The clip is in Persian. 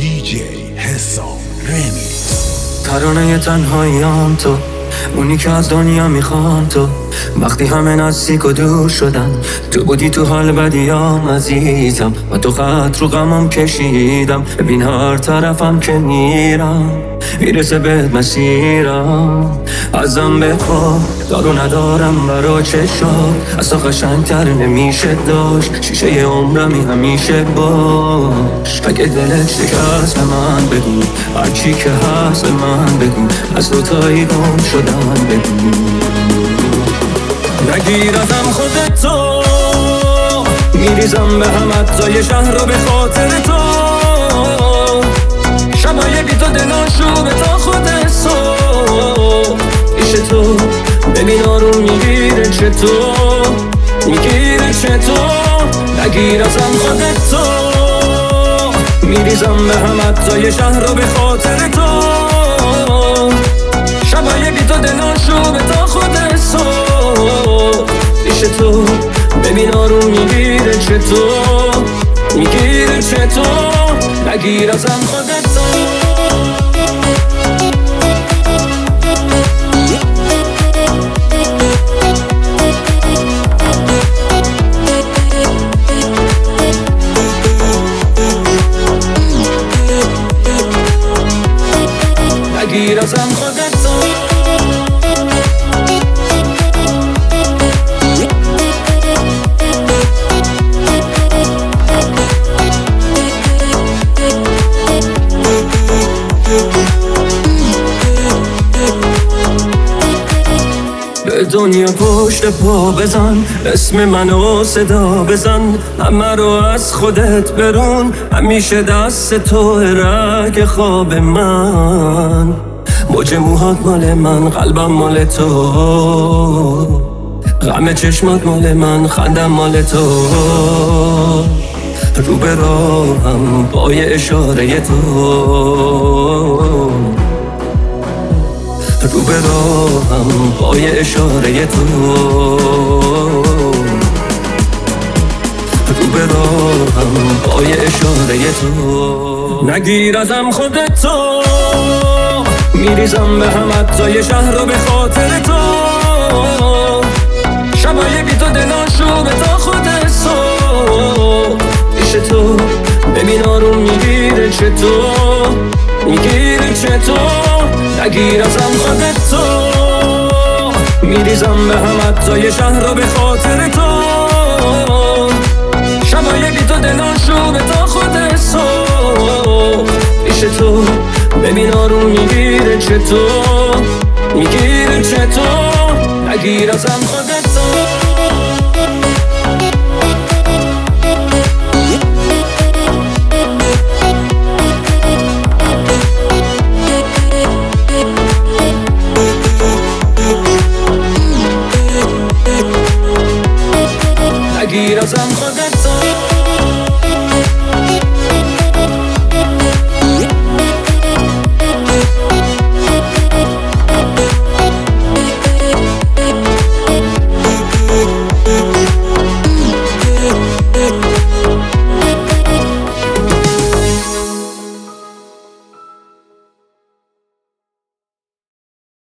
DJ حسام رمیکس. ترانه تنهاییام تو، اونی که از دنیا میخوام تو. وقتی همه نزدیک و دور شدن، تو بودی تو حال بدیام عزیزم. و تو خط رو غمم کشیدم، ببین هر طرفم که میرم میرسه بهت مسیرم. ازم بخواه دارو ندارم برا چشات، از تو قشنگتر نمیشه داشت. شیشه عمرمی همیشه باش. اگه دلت شکست به من بگو، هرچی که هست به من بگو. از دوتایی گم شدن بگو. نگیر ازم خودتو، میریزم به هم حتی شهر رو به خاطر تو. شبای بی تو دلاشو به تا خود صبح. پیش تو ببین آروم میگیره چطور، میگیره چطور. نگیر ازم خودتو، میریزم به هم حتی شهر رو به خاطر تو. شبای بی تو دلاشو به تا خود صبح. پیش تو ببین آروم میگیره چطور، میگیره چطور. نگیر ازم خودتو. نگیر ازم خودتو. به دنیا پشت پا بزن، اسم منو صدا بزن. همه رو از خودت برون، همیشه دست تو رگ خواب من. موج موهات مال من، قلبم مال تو. غم چشمات مال من، خندم مال تو. رو به راهم با یه اشاره تو. رو به راهم با یه اشاره تو. رو به راهم با یه اشاره تو. نگیر ازم خودتو، میریزم به هم حتی شهر رو به خاطر تو. شبای بی تو دلاشو به تا خود صبح. پیش تو ببین آروم میگیره چطور، میگیره چطور. نگیر ازم خودتو، میریزم به هم حتی شهر رو به خاطر تو. شبای بی تو دلاشو به تا خود صبح. پیش تو ببین آروم میگیره چطور، میگیره چطور. نگیر ازم خودتو.